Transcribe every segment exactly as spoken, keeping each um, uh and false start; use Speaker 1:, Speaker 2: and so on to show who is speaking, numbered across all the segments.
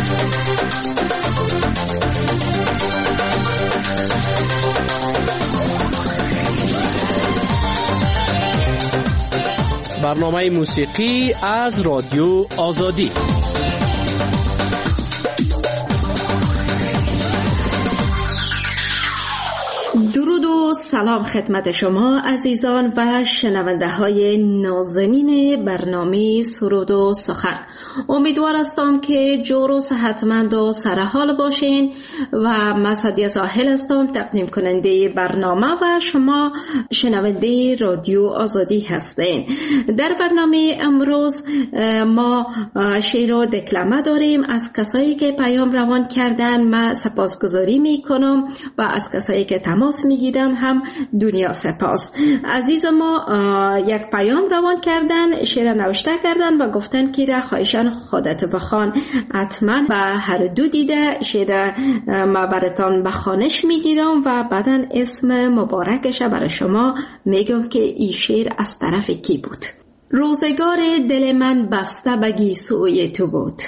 Speaker 1: برنامه موسیقی از رادیو آزادی.
Speaker 2: درود و سلام خدمت شما عزیزان و شنونده های نازنین برنامه سرود و سخن. امیدوار هستم که جور و صحتمند و سرحال باشین و من سعدیه زاهل هستم، تقدیم کننده برنامه و شما شنونده رادیو آزادی هستین. در برنامه امروز ما شعر و دکلمه داریم از کسایی که پیام روان کردن. من سپاسگزاری میکنم و از کسایی که تماس میگیرن هم دنیا سپاس. عزیز ما یک پیام روان کردن، شعر نوشته کردن و گفتن که را خواهشان خودت بخوان. حتما و هر دو دیده شعر ما براتان بخوانش میگیرم و بعدن اسم مبارکش برای شما میگم که این شعر از طرف کی بود. روزگار دل من بسته به گیسوی تو بود،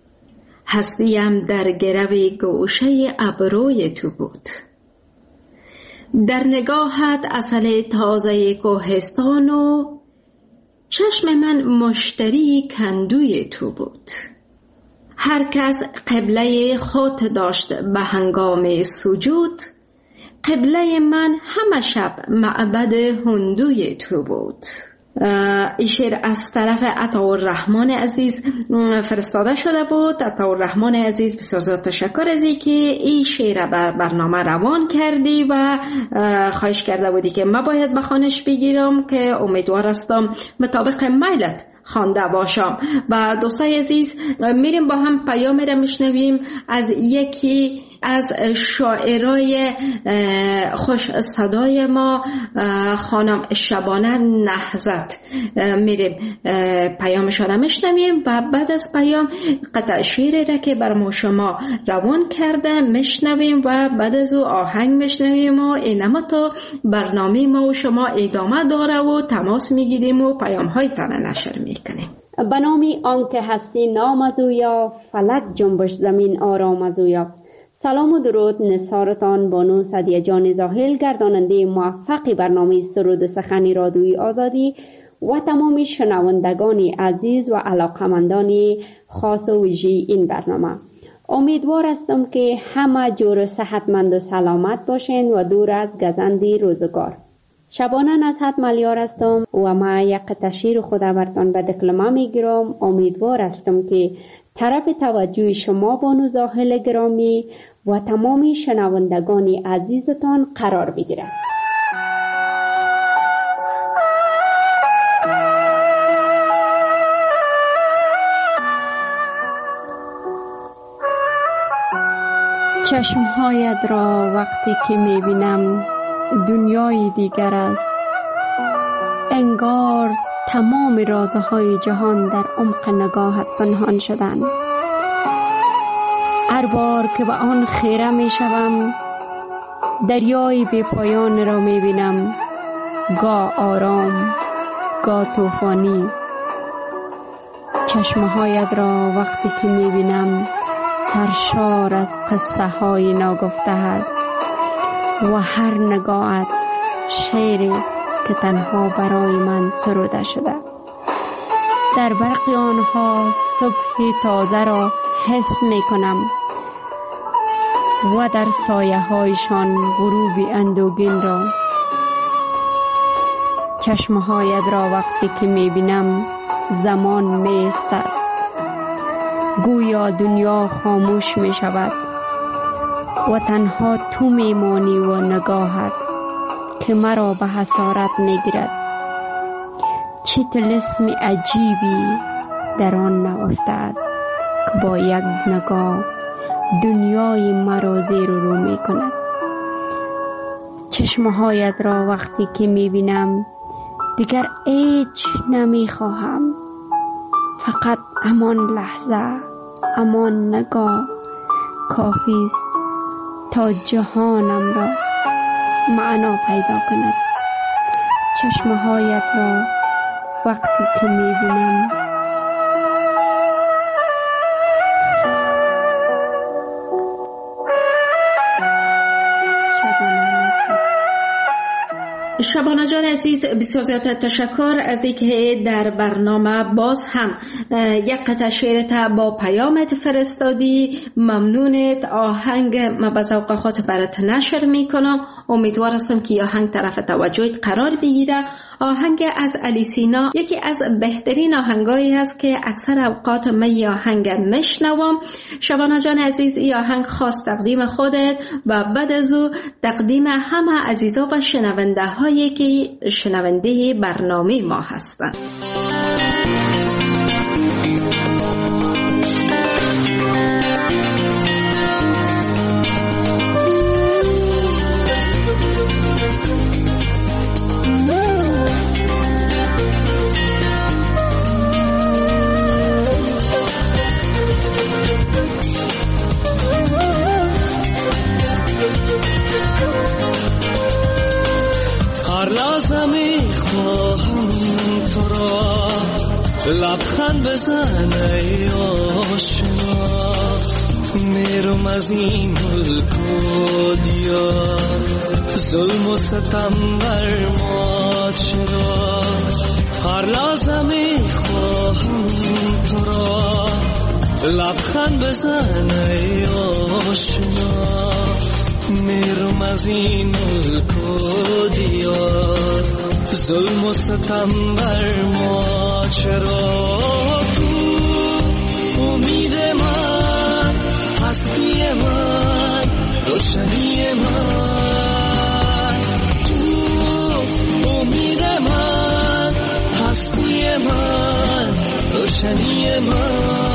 Speaker 2: هستیم در گرو گوشه ابروی تو بود. در نگاهت عسل تازه کوهستان و چشم من مشتری کندوی تو بود. هر کس قبله خود داشت به هنگام سجود، قبله من همه شب معبد هندوی تو بود. این شعر از طرف عطاالرحمن عزیز فرستاده شده بود. عطاالرحمن عزیز بسیار زیاد تشکر از اینکه این شعر به برنامه روان کردی و خواهش کرده بودی که من باید بخوانش بگیرم که امیدوار هستم مطابق میلت خوانده باشم. و دوستای عزیز میریم با هم پیام را میشنویم از یکی از شاعرای خوش صدای ما، خانم شبانه نهضت. میریم پیامشان را میشنویم و بعد از پیام قطع شعری را که بر ما شما روان کرده میشنویم و بعد از او آهنگ میشنویم و اینما تا برنامه ما و شما ادامه داره و تماس میگیریم و پیام های تنه نشر میکنیم.
Speaker 3: به نامی آنکه هستی نامزویا، فلک جنبش زمین آرامزویا. سلام و درود نثارتان بانو سعدیه جان زاهل، گرداننده موفق برنامه سرود سخن رادیوی آزادی و تمام شنوندگان عزیز و علاقمندان خاص و ویژه این برنامه. امیدوار هستم که همه جور صحتمند و سلامت باشین و دور از گزند روزگار. شبانه نصحت ملیار هستم و ما یک تشیر خود برتان به دکلمه میگیرم. امیدوار هستم که طرف توجه شما بانو زاهل گرامی و تمام شنوندگان عزیزتان قرار بگیرد. چشمهایت را وقتی که میبینم دنیای دیگر است، انگار تمام رازهای جهان در عمق نگاهت پنهان شدند. هر بار که به آن خیره می شوم دریای بی پایان را می بینم، گاه آرام گاه طوفانی. چشمهایت را وقتی که می بینم سرشار از قصه های ناگفته است و هر نگاهت شعری که تنها برای من سروده شده. در برق آنها صبح تازه را حس می کنم و در سایه هایشان غروب اندوگین را. چشمهایت را وقتی که می بینم زمان می ایستد، گویا دنیا خاموش می شود و تنها تو می مانی و نگاهت که مرا به حسارت می گیرد. چه طلسم عجیبی در آن نهفته است که با یک نگاه دنیای مرا زیر و رو می کند. چشمهایت را وقتی که می بینم دیگر هیچ نمی خواهم، فقط امان لحظه، امان نگاه کافی است تا جهانم را معنا پیدا کند. چشمهایت را وقتی که می بینم
Speaker 2: شبانه جان عزیز، بسیار زیاد تشکر از اینکه در برنامه باز هم یک قطعه شعرت با پیامت فرستادی. ممنونت. آهنگ ما به ذوق خود برات نشر میکنم. امیدوار هستم که آهنگ طرف توجهت قرار بگیره. آهنگ از علی سینا یکی از بهترین آهنگایی است که اکثر اوقات من آهنگ میشنوم. شبانه جان عزیز، این آهنگ خاص تقدیم خودت و بعد از او تقدیم همه عزیزا و شنونده هایی که شنونده برنامه ما هستند.
Speaker 4: لبخند بزن ای آشنا، میرم از این ملک و دیار، ظلم و ستم بر ما چرا؟ هر لحظه میخواهم تو را، لبخند بزن ای آشنا، میرم از این ملک و دیار، ظلم و ستم بر ما چرا؟ تو امید من، هستی من، روشنی من، تو امید من، هستی من، روشنی من.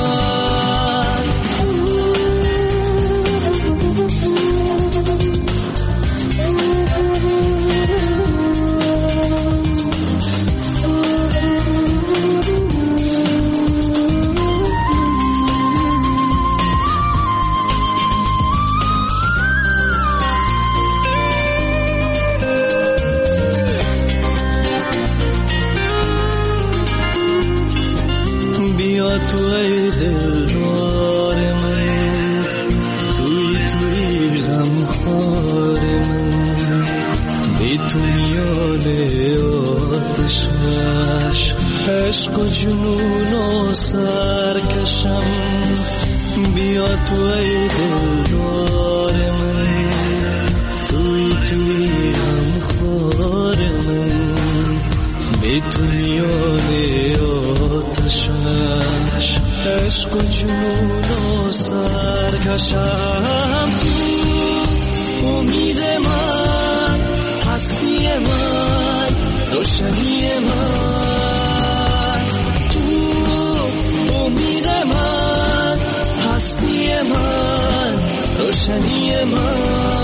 Speaker 4: تو ای دلدار من، توی توی غمخوار من، بی تو میان آتش عشق و جنون و سرکشم. بیا تو ای دلدار من، توی توی غمخوار من، بی تو میان آتش عشق و جنون و سرکشم. تو امید من، هستی من، روشنی من، تو امید من، هستی من، روشنی من.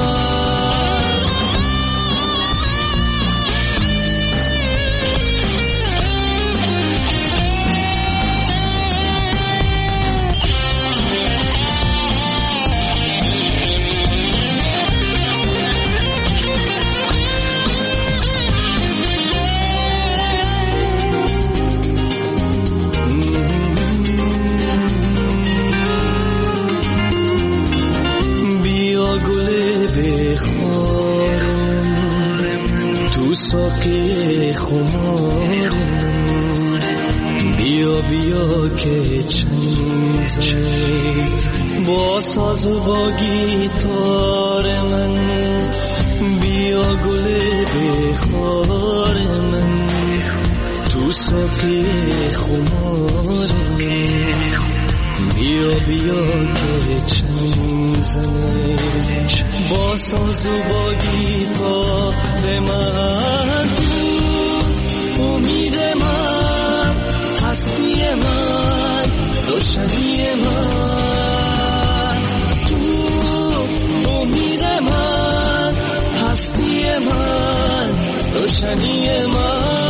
Speaker 4: ساقی خمار من، بیا بیا که چنگ زنی با ساز و با گیتار من، بیا گل بخار من، تو ساقی خمار من، بیا بیا که چنگ زنی با ساز و با گیتار من. تو امید من، هستی من، روشنی من، تو امید من، هستی من، روشنی من.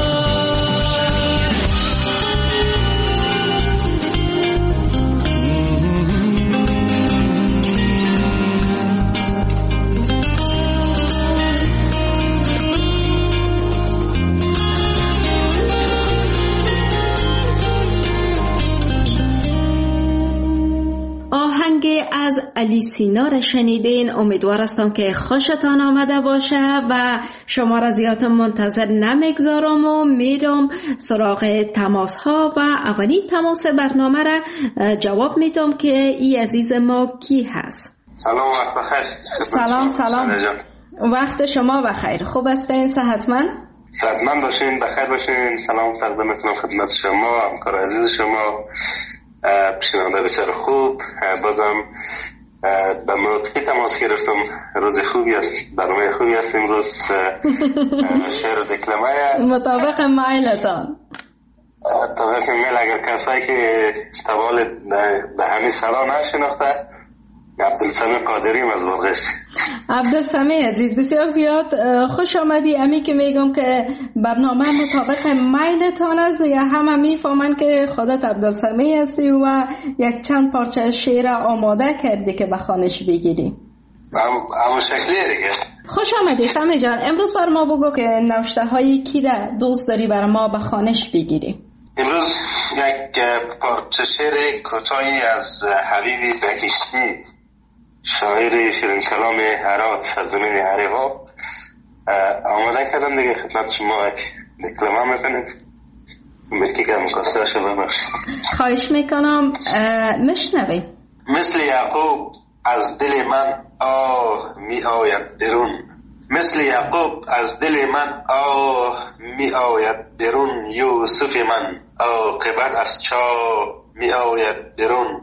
Speaker 2: آهنگ از علی سینا را شنیدین. امیدوار هستم که خوشتان آمده باشه و شما را زیاد منتظر نمیگذارم و میرم سراغ تماس ها و اولین تماس برنامه را جواب میدم که ای عزیز ما کی هست.
Speaker 5: سلام، وقت بخیر.
Speaker 2: سلام سلام، وقت شما بخیر. خوب هستین؟ صحتمند؟
Speaker 5: صحتمند باشین، بخیر باشین. سلام تقدیم میکنم خدمت شما، همکار عزیز شما، شنونده بسیار خوب. بازم به موقعی تماس گرفتم. روز خوبی است، برنامه خوبی است امروز. شعر و دکلمه
Speaker 2: مطابق مایلتان.
Speaker 5: مطابق میل. اگر کسایی که تبال به همین صدا نشناخته، عبدالسمی قادریم از بلغیس.
Speaker 2: عبدالسمی عزیز، بسیار زیاد خوش آمدی. امی که میگم که برنامه مطابق میلتان است یا همه میفهمن که خودت عبدالسمی هستی و یک چند پارچه شعر آماده کردی که به خوانش بگیری.
Speaker 5: همون شکلیه دیگه.
Speaker 2: خوش آمدی سمی جان. امروز بر ما بگو که نوشته هایی کی را دوست داری بر ما به خوانش بگیری؟
Speaker 5: امروز یک پارچه شعر کوتاهی از حبیبی بهشتی، شاعر شیرین کلام هرات، سرزمین هریوا، آماده کردم دیگه. خدمت شما یک دکلمه میکنیم. ملکی که مکاسته شو ببخشید.
Speaker 2: خواهش میکنم مشنوی.
Speaker 5: مثل یعقوب از دل من آه می آید برون، مثل یعقوب از دل من آه می آید برون، یوسف من عاقبت از چاه می آید برون.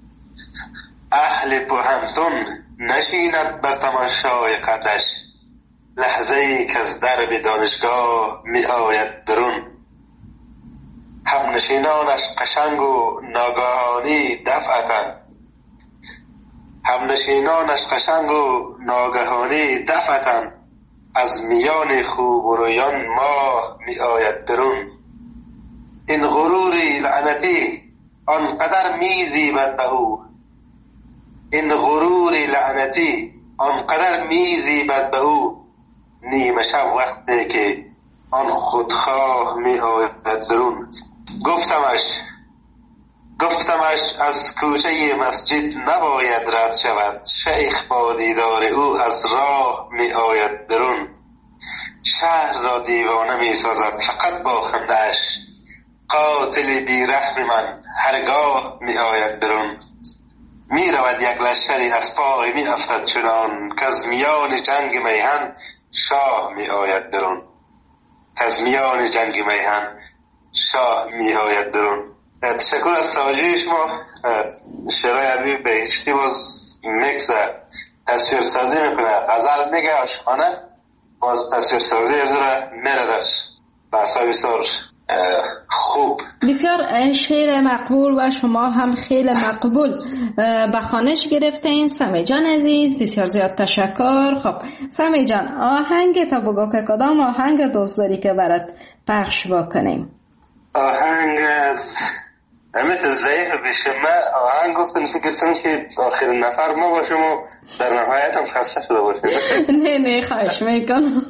Speaker 5: اهل بوهمتون نشیند بر تماشای قدش، لحظه ای که از درب دانشگاه می آید برون. هم نشینانش قشنگ و ناگهانی دفعتن، هم نشینانش قشنگ و ناگهانی دفعتن، از میان خوب و رویان ماه می آید برون. این غروری لعنتی آنقدر می زیبد به او، این غرور لعنتی آنقدر می زیبد به او، نیمه شب وقتی که آن خودخواه می آید درون. گفتمش گفتمش از کوچه مسجد نباید رد شود، شیخ با دیدار او از راه می آید برون. شهر را دیوانه می سازد فقط با خنده‌اش، قاتل بی رحم من هرگاه می آید برون. می رود یک لشکری از پای می افتد چنان، که از میان جنگ میهن شاه می آید برون، که از میان جنگ میهن شاه می آید برون. تشکر از توجه شما. شعرهای عربی بهشتی باز میکس تصویر سازی میکنه، غزل میگه، عاشقانه، باز تصویر سازی از را میره در بحثا بسیار خوب.
Speaker 2: بسیار شعر مقبول و شما هم خیلی مقبول به خوانش گرفتین. سمی جان عزیز بسیار زیاد تشکر. خب سمی جان، آهنگ تا بگو که کدام آهنگ دوست داری که برات پخش بکنیم؟
Speaker 5: آهنگ از امیت ضعیف بشه. من آهنگ گفتم فکر کنم که آخرین نفر ما باشم و در نهایت هم خسته شده باشم.
Speaker 2: نه نه خواهش میکنم.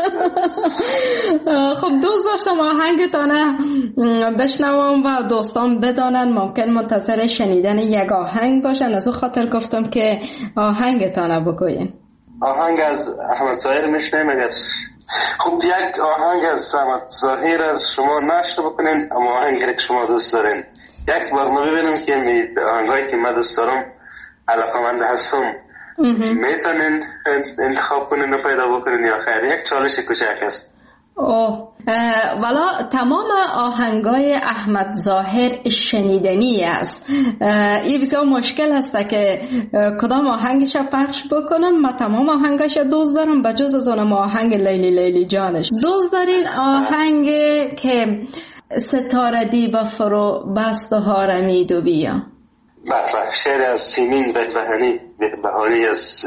Speaker 2: خب دوست داشتم آهنگتانه بشنوم و دوستان بدانن ممکن منتظر شنیدن یک آهنگ باشن، از او خاطر گفتم که آهنگتانه بگوین.
Speaker 5: آهنگ از احمد ظاهر میشنیم. اگر خب یک آهنگ از احمد ظاهر از شما نشر بکنین، اما آهنگی که شما دوست دارین یک بار ما ببینیم که می آهنگایی که من دوست دارم علاقمند هستم میتونین انتخاب کنین و پیدا بکنین یا خیر؟ یک چالش کوچک است.
Speaker 2: اوه والا تمام آهنگای احمد ظاهر شنیدنی است. این بسیار مشکل است که کدام آهنگش پخش بکنم. من تمام آهنگش دوست دارم بجز از اونم آهنگ لیلی لیلی جانش. دوست دارین آهنگ که ستاره دیبا فرو بست و هارمید و بیا؟
Speaker 5: بله، شعر از سیمین بهبهانی بهبهانی از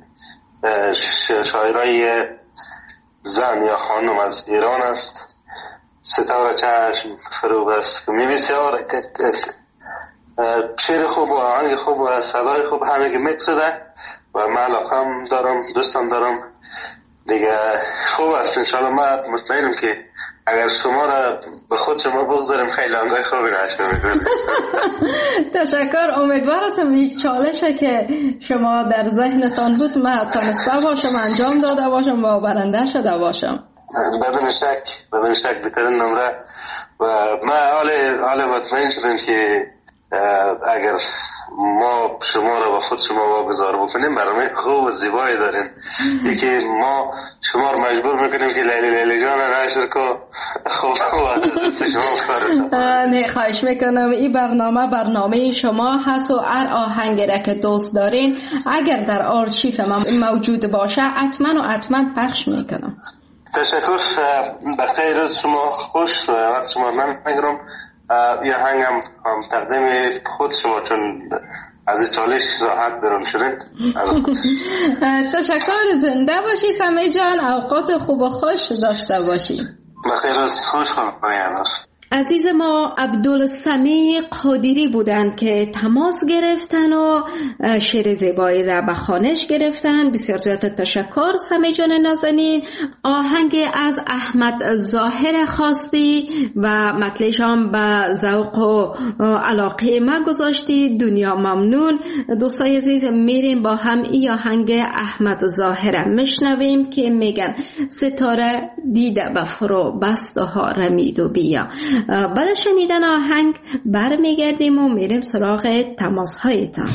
Speaker 5: شاعرای زن یا خانم از ایران است. ستاره چشم فرو بست می بسیار شعر خوب و آهنگ خوب و صدای خوب همه که میکس شده و من علاقم دارم، دوستم دارم دیگه. خوب است انشاءالله. من مطمئنم که اگر شما را به خود شما بگذاریم خیلی آنگاه خوبی نشون میکنیم.
Speaker 2: تشکر. امیدوار هستم این چالشه که شما در ذهنتان بود من تانسته باشم انجام داده باشم و برنده شده باشم.
Speaker 5: بدون شک بدون شک بهترین نمره و ما حال حال مطمئن شدیم که اگر ما شما را با خود شما واگذار بکنیم برنامه خوب و زیبایی داریم. یکی ما شما را مجبور میکنیم که لیلی لیلی جان نشر کو خوب و شما کار.
Speaker 2: نه خواهش میکنم این برنامه برنامه شما هست و هر آهنگی را که دوست دارین اگر در آرشیف ما موجود باشه حتما و حتما پخش میکنم.
Speaker 5: تشکر. بخیر روز شما خوش و وقت شما من میگرم. یه هنگم تقدیم خود شما چون از این چالش راحت برون شدید.
Speaker 2: تشکر. زنده باشی سمی جان. اوقات خوب و خوش داشته باشی.
Speaker 5: بخیر روز خوش کنم.
Speaker 2: عزیز ما عبدالسمیع قادری بودند که تماس گرفتن و شعر زیبایی را به خوانش گرفتن. بسیار زیاد تشکر سمیع جان نازنین. آهنگ از احمد ظاهر خواستی و مطلعش هم به ذوق و علاقه ما گذاشتی. دنیا ممنون. دوستای عزیز میریم با هم این آهنگ احمد ظاهر میشنویم که میگن ستاره دیده به فرو بست و ها رمید و بیا. بعد شنیدن آهنگ برمیگردیم و میریم سراغ تماس هایتان.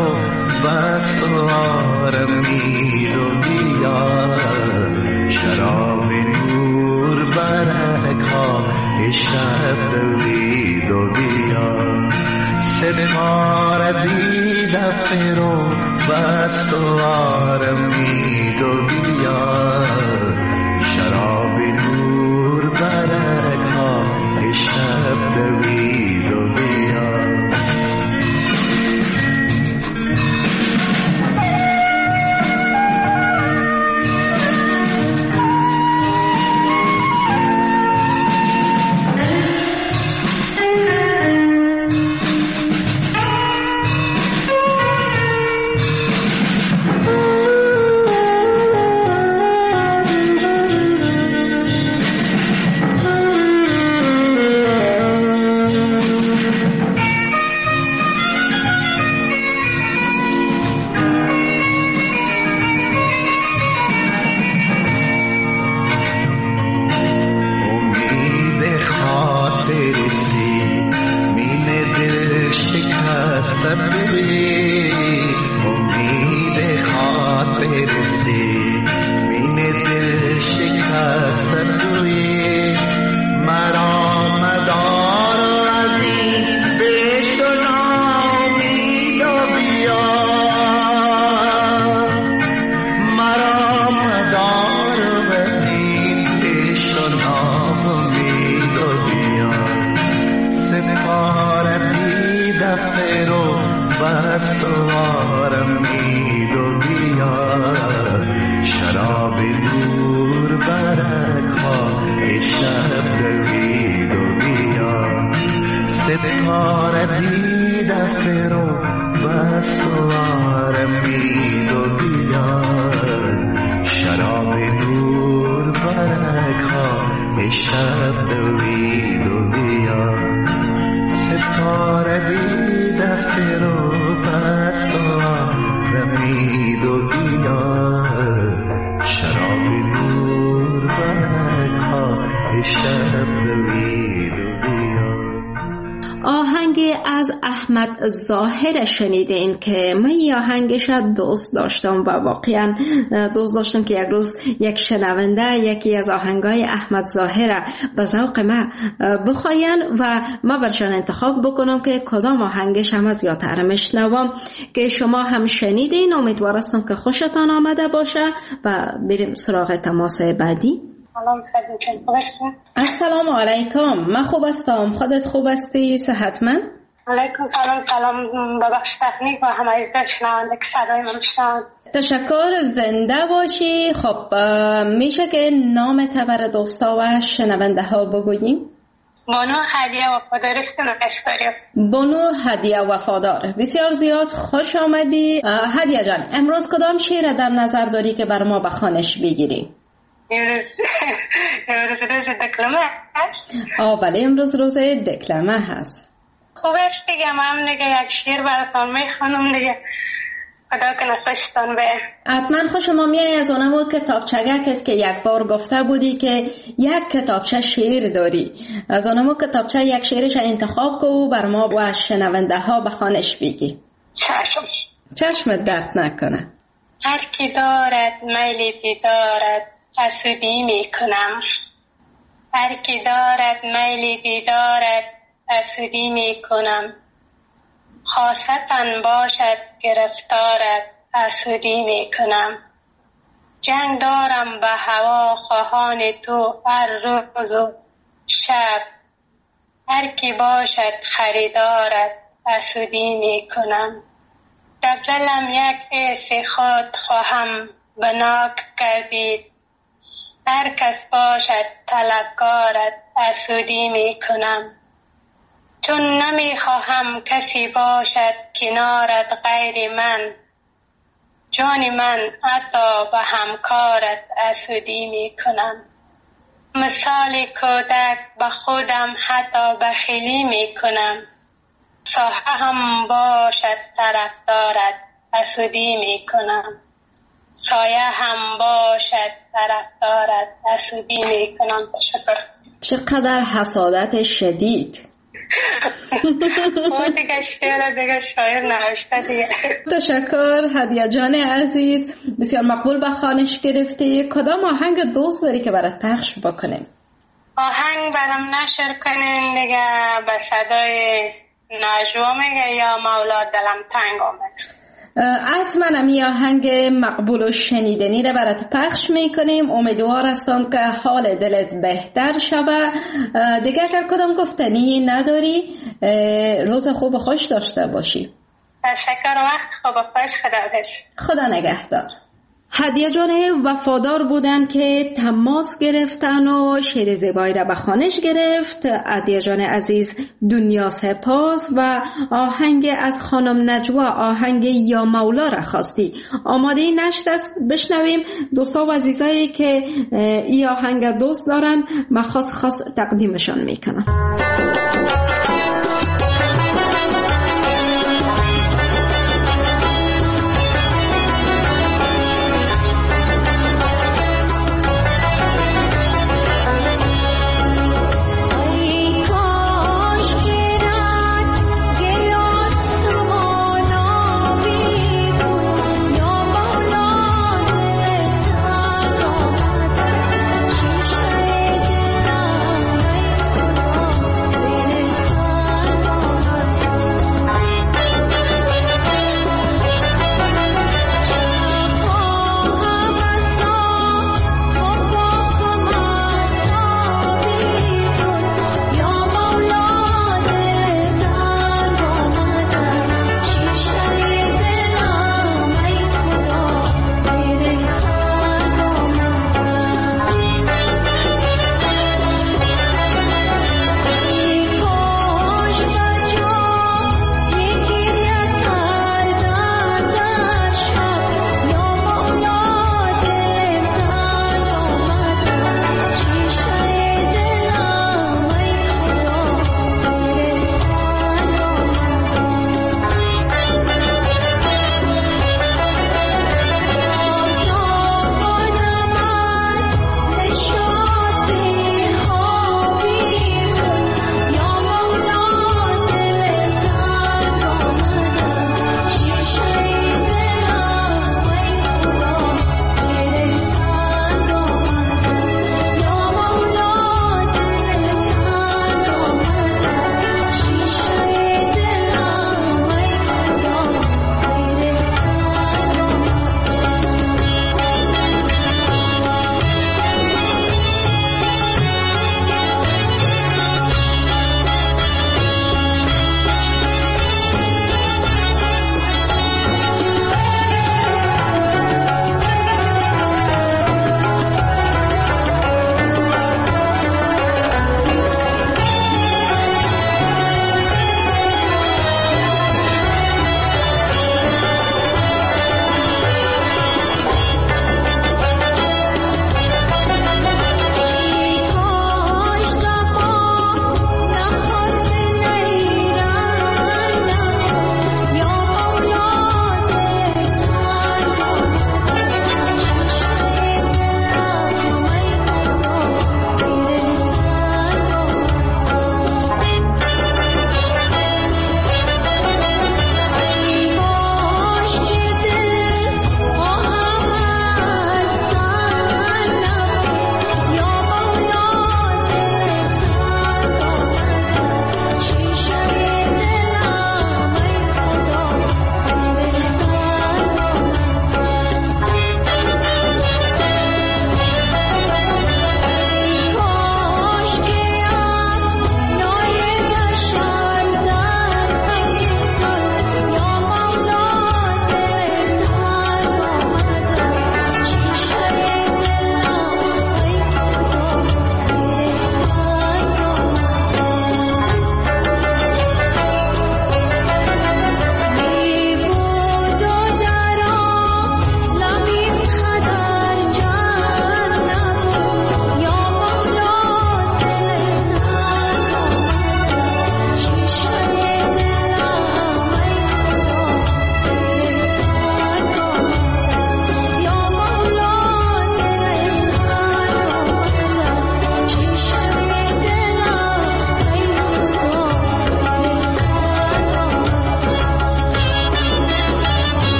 Speaker 4: رو بس آرمید و بیا شراب نور برکا شب دوید و بیا ستاره دیده رو بس آرمید و بیا شراب نور برکا شب دوید و بیا
Speaker 2: احمد ظاهر شنیدین که من یه آهنگش دوست داشتم و واقعا دوست داشتم که یک روز یک شنونده یکی از آهنگای احمد ظاهر به ذوق من بخواین و ما برشان انتخاب بکنم که کدام آهنگش هم از یادتر میشنوم که شما هم شنیدین. امیدوارم که خوشتان آمده باشه و بریم سراغ تماس بعدی. السلام علیکم. من خوب هستم، خودت خوب هستی؟ صحتمند؟
Speaker 6: علیکم سلام. سلام، ببخش تکنیک و همه شنونده که صدای من بشنوند.
Speaker 2: تشکر، زنده باشی. خب میشه که نام تبر دوستا و شنونده ها بگوییم؟
Speaker 6: بانو هدیه وفادار است.
Speaker 2: بانو هدیه وفادار، بسیار زیاد خوش آمدی. هدیه جان، امروز کدام شعر در نظر داری که بر ما به خوانش بگیری؟
Speaker 6: امروز امروز روز دکلمه هست؟
Speaker 2: آه بله، امروز روز دکلمه هست.
Speaker 6: خوبش دیگه، من دیگه یک شعر براتون میخونم دیگه، خدا کنه خوشتون به.
Speaker 2: حتما خوشم میای از اونمو کتابچگکت که یک بار گفته بودی که یک کتابچه شعر داری، از اونمو کتابچه یک شعرش انتخاب کو و بر ما و شنونده ها به خوانش بگی.
Speaker 6: چشم.
Speaker 2: چشمت درد نکنه.
Speaker 6: هر کی دارد میل دیدارت حسودی میکنم، هر کی دارد میل دیدارت حسودی میکنم، خاصتاً باشد گرفتارت حسودی میکنم. جنگ دارم به هوا خواهان تو هر روز و شب، هر کی باشد خریدارت حسودی میکنم. در دلم یک حس خود خواهم بناک کردید، هر کس باشد طلبکارت حسودی میکنم. چون نمیخواهم کسی باشد کنارت غیر من، جان من حتی به همکارت حسودی میکنم. مثال کودک به خودم حتی بخیلی میکنم، ساحه هم باشد طرفدارت حسودی میکنم، سایه هم باشد طرفدارت حسودی میکنم. تشکر.
Speaker 2: چقدر حسادت شدید.
Speaker 6: ما دیگه شعر دیگه شاعر نوشته دیگه.
Speaker 2: تشکر هدیه جان عزیز، بسیار مقبول به خوانش گرفتی. کدام آهنگ دوست داری که برات پخش بکنیم؟
Speaker 6: آهنگ برام نشر کنین دیگه، به صدای نجوا میگه یا مولا دلم تنگ آمد.
Speaker 2: حتما امی آهنگ مقبول و شنیدنی رو برات پخش میکنیم. امیدوار هستم که حال دلت بهتر شوه. دیگه اگر کدام گفتنی نداری، روز خوب و خوش داشته باشی.
Speaker 6: تشکر، وقت خوب و خوش. خدا
Speaker 2: خدا نگهدار. هدیه جان وفادار بودن که تماس گرفتن و شعر زیبایی را به خوانش گرفت. هدیه جان عزیز دنیا سپاس و آهنگ از خانم نجوا، آهنگ یا مولا را خواستی. آماده نشر است، بشنویم. دوستا و عزیزایی که این آهنگ دوست دارن من خاص خاص تقدیمشان میکنم.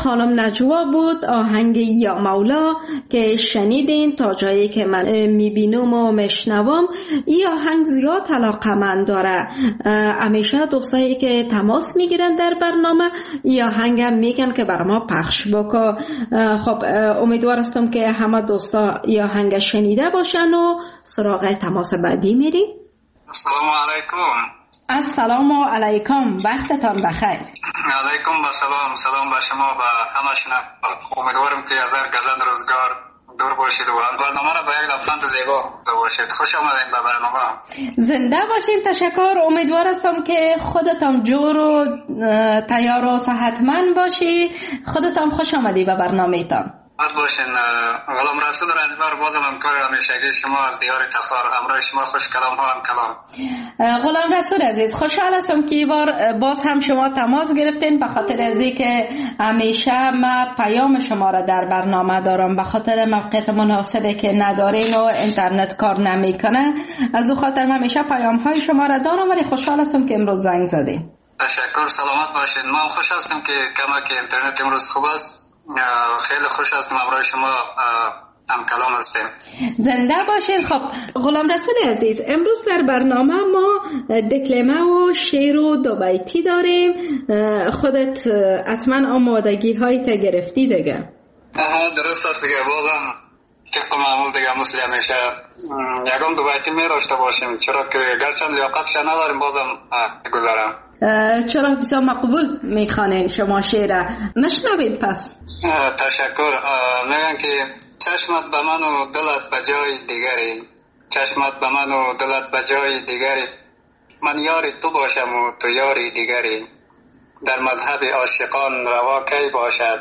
Speaker 2: خانم نجوا بود، آهنگ یا مولا که شنیدین. تا جایی که من میبینم و میشنوم این آهنگ زیاد علاقمند داره. همیشه دوستایی که تماس میگیرن در برنامه این آهنگ هم میگن که بر ما پخش بکن. خب امیدوار هستم که همه دوستا این آهنگ شنیده باشن و سراغ تماس بعدی میریم.
Speaker 7: السلام علیکم.
Speaker 2: السلام علیکم، وقتتان بخیر.
Speaker 7: علیکم با سلام. سلام به شما و همه شنوندگان. امیدوارم که از هر گزند روزگار دور باشید و برنامه را به یک لبخند زیبا باشید. خوش آمدید به برنامه. زنده
Speaker 2: باشید. تشکر. امیدوار هستم که خودتان جور و تیار و صحتمند باشی. خودتان خوش آمدی به برنامه تان.
Speaker 7: حد باشین. غلام رسول رنجبر بازم همکار همیشگی شما از دیار تخار. همراه شما خوش کلام ها هم کلام.
Speaker 2: غلام رسول عزیز، خوشحال هستم که این بار باز هم شما تماس گرفتین، به خاطر از اینکه همیشه ما پیام شما را در برنامه دارم. به خاطر موقعیت مناسبی که ندارین و اینترنت کار نمیکنه، از او خاطر همیشه پیام های شما را دارم، ولی خوشحال هستم که امروز زنگ زدین.
Speaker 7: تشکر. سلامت باشین. ما هم خوش هستم که کمک اینترنت امروز خوب است. خیلی خوش هستم همراه شما هم کلام هستیم.
Speaker 2: زنده باشین. خب غلام رسول عزیز، امروز در برنامه ما دکلمه و شعر و دو بیتی داریم. خودت حتما آمادگی هایی تا گرفتی دیگه؟
Speaker 7: درست است دیگه. بازم طبق معمول دیگه مثل همیشه یکم دو بیتی می داشته باشیم، چرا که گرچند لیاقتش نداریم بازم گذارم.
Speaker 2: چرا بسیار مقبول میخوانین شما شعر. نشنوید پس.
Speaker 7: تشکر. میگن که چشمت به من و دلت به جای دیگری، چشمت به من و دلت به جای دیگری، من یاری تو باشم و تو یاری دیگری، در مذهب عاشقان روا کی باشد،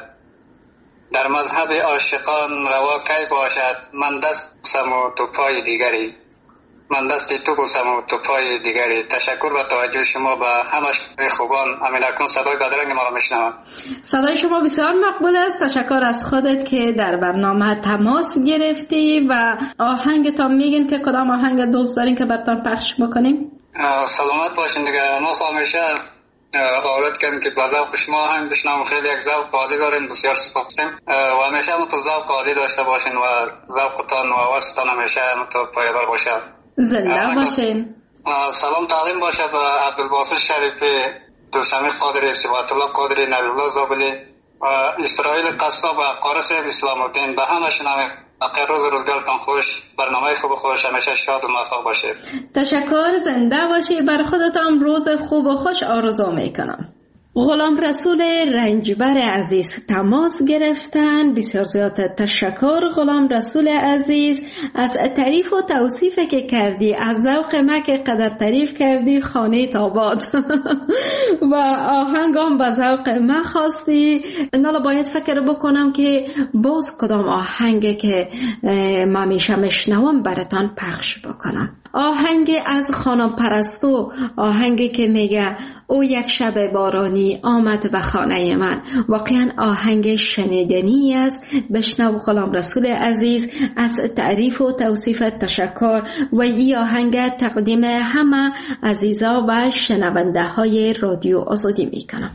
Speaker 7: در مذهب عاشقان روا کی باشد، من دست بوسم و تو پای دیگری، من دستی تو بوسم و تو پای دیگری. تشکر و توجه شما به همه خوبان. امین اکنون صدای بدرنگ ما را میشنوم.
Speaker 2: صدای شما بسیار مقبول است. تشکر از خودت که در برنامه تماس گرفتی و آهنگتان میگین که کدام آهنگ دوست دارین که براتون پخش بکنیم؟
Speaker 7: سلامت باشین دیگه. ما همیشه عادت کردیم که با ذوق شما آهنگ بشنویم. خیلی یک ذوق عالی دارین. بسیار سپاسیم و همیشه متو ذوق عالی داشته باشین و ذوقتان و حواستان همیشه متو پایدار باشه.
Speaker 2: زنده باشین.
Speaker 7: سلام تعلیم باشه به عبدالباسط شریفی، دوستمی قادری، صفات الله قادری، نبی الله زابلی و اسرائیل قصاب و قارس اسلام الدین. به همه شنویم. بقیه روز روزگارتان خوش، برنامه خوب خوش، همیشه شاد و موفق باشید.
Speaker 2: تشکر. زنده باشید. بر خودتان روز خوب و خوش آرزو میکنم. غلام رسول رنجبر عزیز تماس گرفتن. بسیار زیاد تشکر غلام رسول عزیز از تعریف و توصیف که کردی، از ذوق ما که قدر تعریف کردی خانه تاباد و آهنگام به ذوق ما خواستی. نالا باید فکر بکنم که باز کدام آهنگ که ما میشه مشنوم براتان پخش بکنم. آهنگ از خانم پرستو، آهنگی که میگه او یک شب بارانی آمد به خانه من. واقعا آهنگ شنیدنی است. بشنو غلام رسول عزیز. از تعریف و توصیف تشکر و این آهنگ تقدیم همه عزیزا و شنونده های رادیو آزادی میکنم.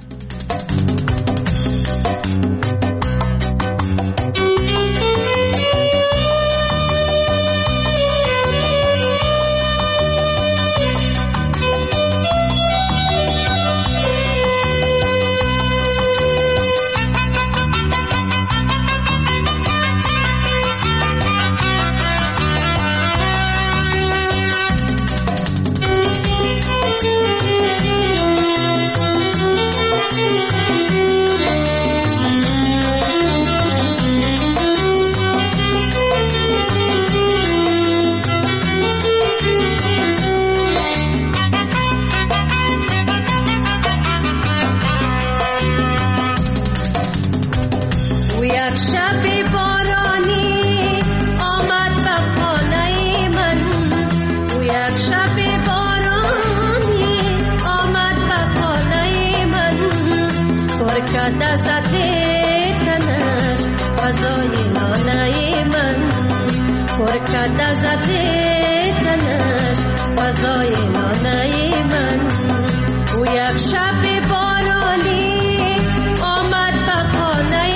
Speaker 8: یک شب بارانی آمد به خانه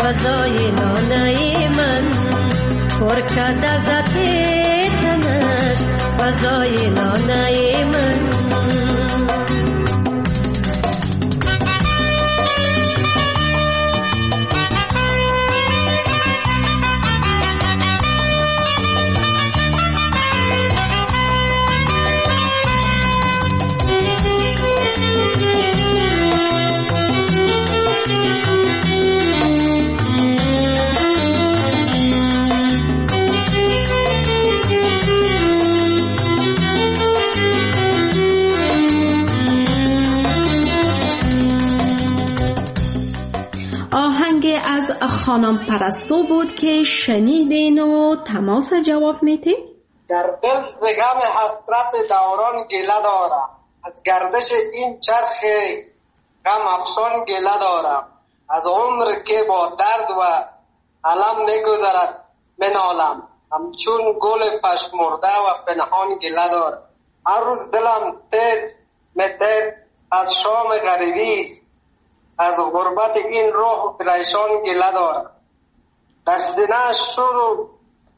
Speaker 8: فضای لانه من پر کرد از عطر تنش فضای لانه من.
Speaker 2: از خانم پرستو بود که شنیدین و تماس جواب میتین؟
Speaker 9: در دل زغم حسرت دوران گله دارم، از گردش این چرخ غم افسان گله دارم، از عمر که با درد و علم میگذرد منالم، همچون گل پشمرده و پنهان گله دارم. هر روز دلم تیر متر از شام غریبی است، از غربت این روح پریشان گله دارم. در سینه شور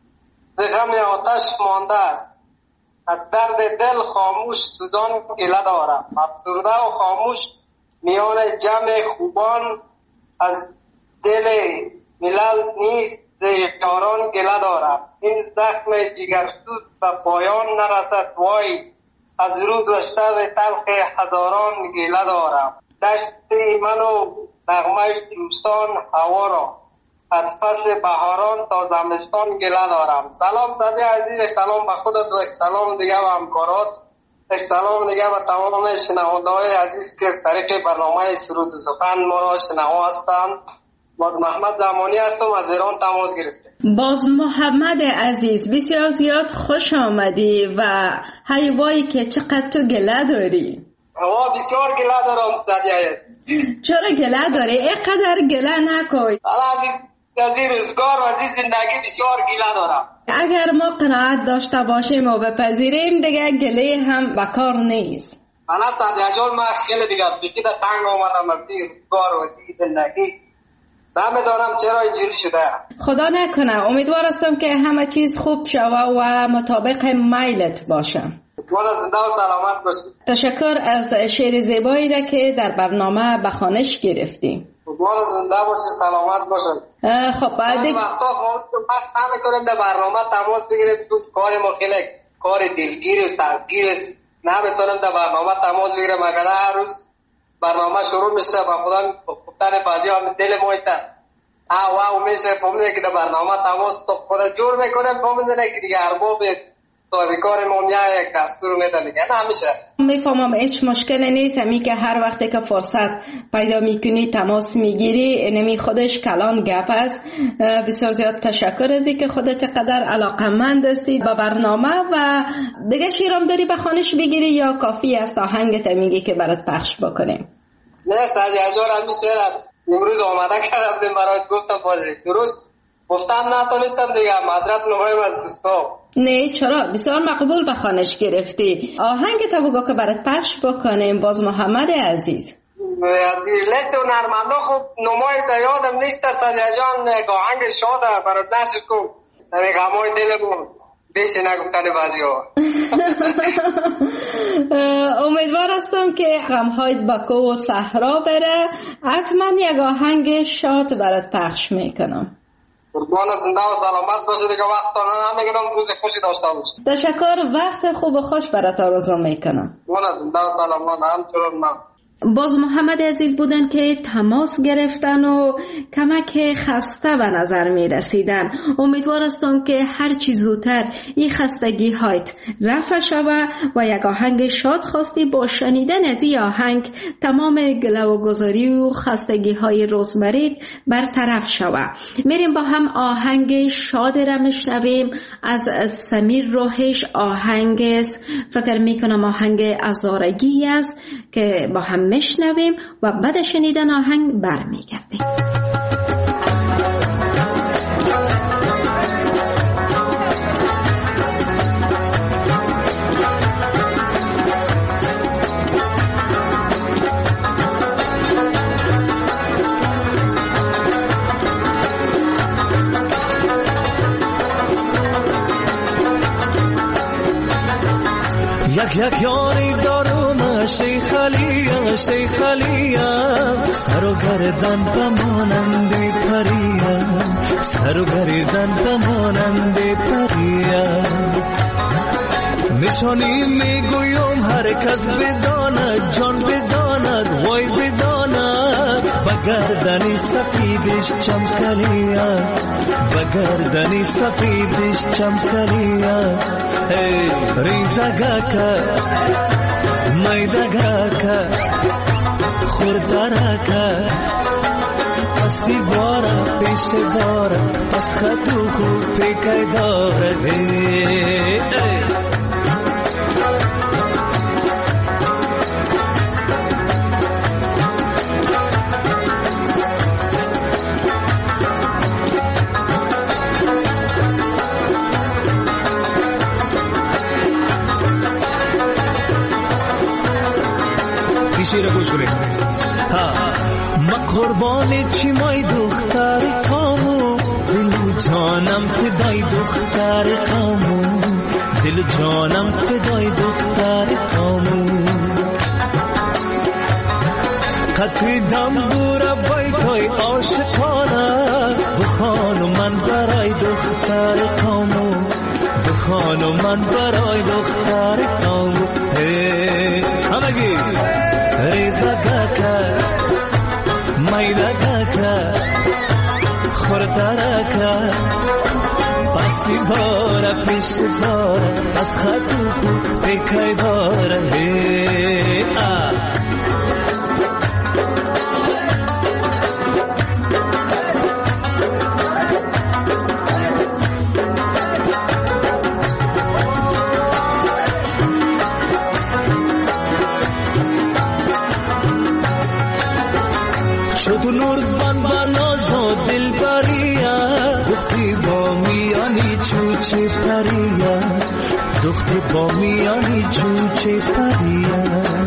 Speaker 9: زغم آتش مانده است، از درد دل خاموش سوزان گله دارم. افسرده و خاموش میان جمع خوبان، از دل ملل نیست یاران گله دارم. این زخم جگرسوز به پایان نرسد وای، از روز و شب تلخ هزاران گله دارم. دشت من و نغمه دوستان هوا را، از پس بهاران تا زمستان گله دارم. سلام صدی عزیز، سلام به خودت و سلام دیگه به همکارات، سلام دیگه به تمام شنونده‌های عزیز که از طریق برنامه سرود و سخن ما را شنوا هستند. باز محمد زمانی هستم، از ایران تماس گرفتم.
Speaker 2: باز محمد عزیز بسیار زیاد خوش آمدی و حیوایی که چقدر تو گله داری.
Speaker 9: هوا بسیار گله دارم صدیه.
Speaker 2: چرا گله داری؟ اینقدر گله نکن.
Speaker 9: از این روزگار و از این زندگی بسیار گله دارم.
Speaker 2: اگر ما قناعت داشته باشیم و بپذیریم دیگه گله هم بکار نیست.
Speaker 9: من صدیه جان ما خیلی دیگه بکی در تنگ آمدم از این روزگار و از این زندگی. نمیدانم چرا اینجوری شده.
Speaker 2: خدا نکنه، امیدوار هستم که همه چیز خوب شوه و مطابق میلت باشه.
Speaker 9: والا زنده و سلامت باشی.
Speaker 2: تشکر از شعر زیبایی را که در برنامه به خوانش گرفتی.
Speaker 9: والا زنده باشی، سلامت باشی.
Speaker 2: خب بعد
Speaker 9: وقتا وقت نمیکنیم در برنامه تماس بگیریم، تو کار ما خیلی کار دلگیر و سختگیر است، نمیتونیم در برنامه تماس بگیریم. اگر هر روز برنامه شروع میشه با خدا گفتن بازی هم دل ما ایتا آ واو میشه، فهمیدن که در برنامه تماس تو خدا جور میکنیم، فهمیدن که دیگه ارباب تاریکار ما میاد یک دستور میدن دیگه نمیشه.
Speaker 2: میفهمم هیچ مشکلی نیست، همی که هر وقتی که فرصت پیدا میکنی تماس میگیری، اینمی خودش کلام گپ است. بسیار زیاد تشکر از اینکه خودت قدر علاقمند هستی به برنامه. و دیگه شیرام داری به خوانش بگیری یا کافی است آهنگت میگی که برات پخش بکنیم؟
Speaker 9: نه سازی هزار همی شعر امروز آمده کردم برات گفتم بازی درست گفتم نتونستم دیگه معذرت میخوایم از دوستا.
Speaker 2: نه چرا، بسیار مقبول به خوانش گرفتی. آهنگ تا بگو که برات پخش بکنیم. باز محمد عزیز
Speaker 9: لیست و نرمنده خوب نمای تا یادم نیست سازی جان، آهنگ شاده برات نشد کن نمی غمای دل بود بیشی نگفتن بازی ها.
Speaker 2: امیدوار هستم که غمهایت با کو و صحرا بره. حتما یک آهنگ شاد برات پخش میکنم.
Speaker 9: قربان زنده و سلامت باشه دیگه، وقت تا نمیگیرم، روز خوشی داشته باشی.
Speaker 2: تشکر، وقت خوب و خوش برات آرزو میکنم.
Speaker 9: قربان زنده و سلامت. همچنان من
Speaker 2: باز محمد عزیز بودن که تماس گرفتن و کمک خسته به نظر می رسیدن. امیدوار هستم که هر چی زودتر این خستگی هایت رفع شوه و یک آهنگ شاد خواستی با شنیدن از این آهنگ تمام گله و گذاری و خستگی های روزمره برطرف شوه. میریم با هم آهنگ شاد را میشنویم از سمیر روحش. آهنگ فکر میکنم آهنگ ازارگی است که با هم میشنویم و بعد شنیدن آهنگ برمیگردیم.
Speaker 4: یک یک یاری دارم شیخ علیم شیخ علیم سر و گردن بمانند پریم سر و گردن بمانند پریم نشانی میگویم هر کس بداند جان بداند وای بداند بگردنی سفیدش چمکلیم بگردنی سفیدش چمکلیم ریزگاکا میدگاکا خوردراکا پسی بارا پیش بارا از خطو خوب پیکای داره شیر گوش کنید ها ما قربانی چی مای دختر کامو دل جانم فدای دختر کامو دل جانم فدای دختر کامو قطعی دم بورا بای توی عاشقانه بخانو من برای دختر کامو بخانو من برای دختر کامو همگی ریزا گاکا میدا گاکا خوردراکا پسی بارا پیش بارا از خطو کو پیکای داره تو نور بان باناز و دل بریا دختی با میانی چوچه پریا دختی با میانی چوچه پریا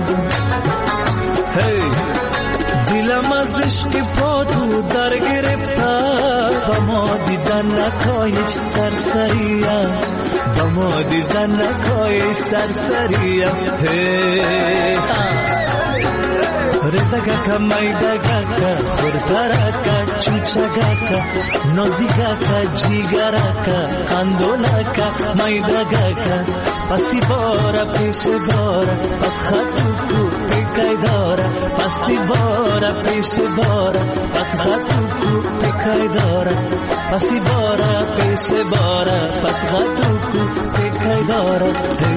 Speaker 4: هی دلم از عشق پا تو در گرفتا با ما دیدن نکایش سرسریا با ما دیدن نکایش سرسریا هی رزگاکا میدگاکا خوردراکا چوچگاکا نازیگاکا جیگراکا قندولاکا میدگاکا پسی بارا پیش بارا پس خطو کو پیکای دارا پسی بارا پیش بارا پس خطو کو پیکای دارا پسی بارا پیش بارا پس خطو کو پیکای دارا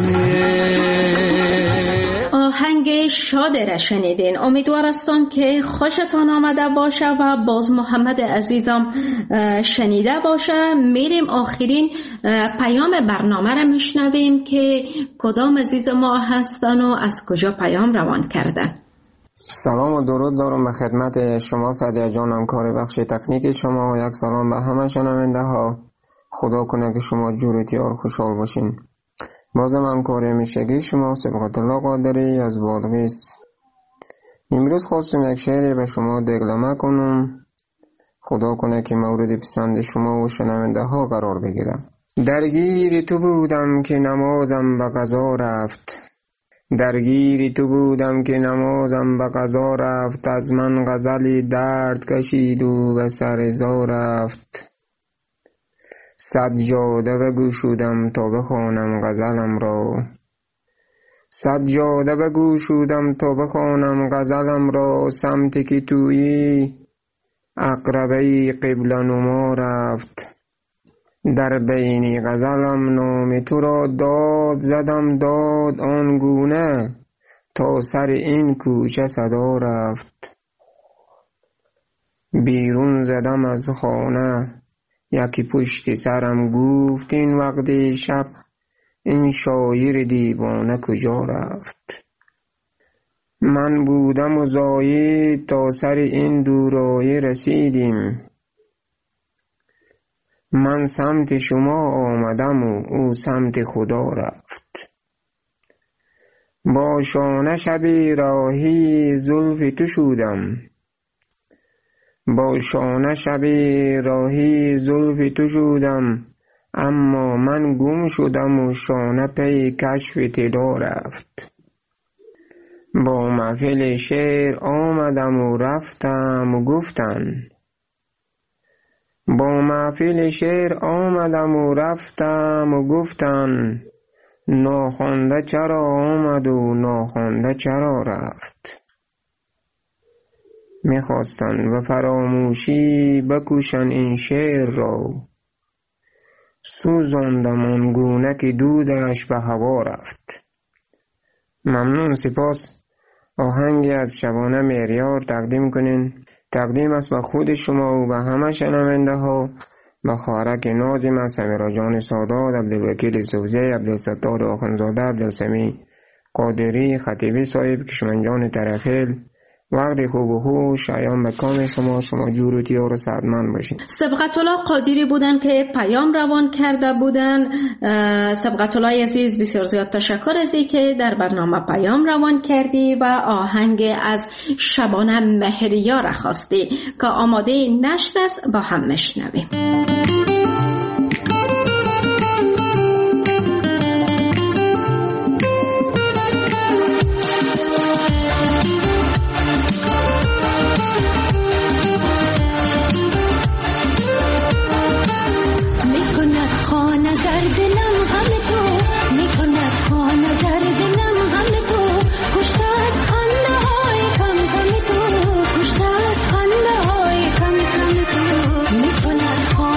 Speaker 2: آهنگ شاده را شنیدین. امیدوار هستم که خوشتان آمده باشه و باز محمد عزیزم شنیده باشه. میریم آخرین پیام برنامه را میشنویم که کدام عزیز ما هستن و از کجا پیام روان کردن.
Speaker 10: سلام و درود دارم به خدمت شما سعدیه جانم، کار بخش تکنیک شما و یک سلام به همه شنونده ها. خدا کنه که شما جورتیار خوشحال باشین. بازم همکاری همیشگی شما سبقت الله قادری از بادغیس. امروز خواستم یک شعری به شما دگلمه کنم. خدا کنه که مورد پسند شما و شنونده ها قرار بگیرم. درگیر تو بودم که نمازم به قضا رفت، درگیر تو بودم که نمازم به قضا رفت، از من غزلی درد کشید و به سر زا رفت. سجاده بگشودم تا بخوانم غزلم را، سجاده بگشودم تا بخوانم غزلم را، سمتی که تویی اقربه قبله نما رفت. در بین غزلم نام تو را داد زدم داد آنگونه، تا سر این کوچه صدا رفت. بیرون زدم از خانه یکی پشت سرم گفت این وقت شب این شاعر دیوانه کجا رفت. من بودم و زاید تا سر این دورایه رسیدیم، من سمت شما آمدم و او سمت خدا رفت. با شانه شبی راهی زلف تو شدم، با شانه شبی راهی زلف تو شدم، اما من گم شدم و شانه پی کشف طلا رفت. با محفل شعر آمدم و رفتم و گفتن با محفل شعر آمدم و رفتم و گفتن ناخوانده چرا آمد و ناخوانده چرا رفت. میخواستن و فراموشی بکشن این شعر را، سوزاندم آنگونه که دودش به هوا رفت. ممنون، سپاس. آهنگی از شبانه مهریار تقدیم کنین. تقدیم است به خود شما و به همه شنونده ها، به خواهرک نازم سمیرا جان سادات، عبدالوکیل سوزی، عبدالستار آخوندزاده، عبدالسمی قادری خطیبی صاحب، کشمنجان طرفیل. وقت خوب و خوش ایام به کام شما. شما جور و تیار و سعدمند باشین.
Speaker 2: سبقت الله قادری بودن که پیام روان کرده بودن. سبقت الله عزیز بسیار زیاد تشکر از این که در برنامه پیام روان کردی و آهنگ از شبانه مهریار خواستی که آماده نشت است، با هم مشنویم.
Speaker 11: خانه های کم کم تو، می کند خانه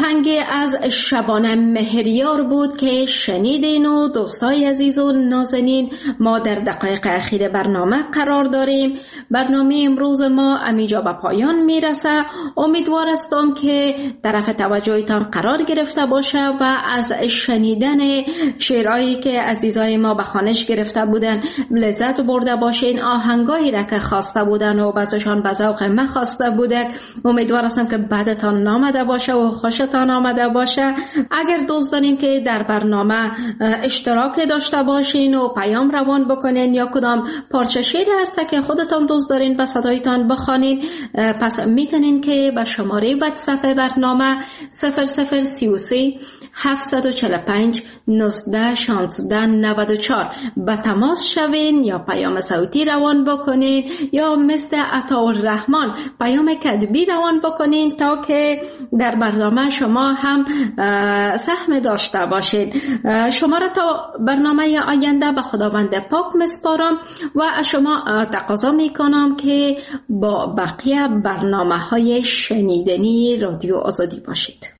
Speaker 2: آهنگ از شبانه مهریار بود که شنیدین و دوستای عزیز و نازنین ما در دقایق اخیر برنامه قرار داریم. برنامه امروز ما امیجا به پایان میرسه. امیدوار هستم که طرف توجهتان قرار گرفته باشه و از شنیدن شعرهایی که عزیزای ما به خوانش گرفته بودن لذت برده باشین. آهنگایی را که خواسته بودن و بعضشان به ذوق من خواسته بوده، امیدوار هستم که بعدتان نامده باشه و خوشتان آمده باشه. اگر دوست دارین که در برنامه اشتراک داشته باشین و پیام روان بکنین یا کدام پارچه شعری هسته که خودتان دوست دارین به صدایتان بخوانین، پس میتونین که به شماره واتساپ برنامه صفر صفر سی و سه هفتصد و چهل و پنج نوزده شانزده نود و چهار به تماس شوین یا پیام صوتی روان بکنین یا مثل عطاالرحمن پیام کتبی روان بکنین تا که در برنامه شما هم سهم داشته باشین. شما را تا برنامه آینده به خداوند پاک مسپارم و از شما تقاضا میکنم که با بقیه برنامه های شنیدنی رادیو آزادی باشید.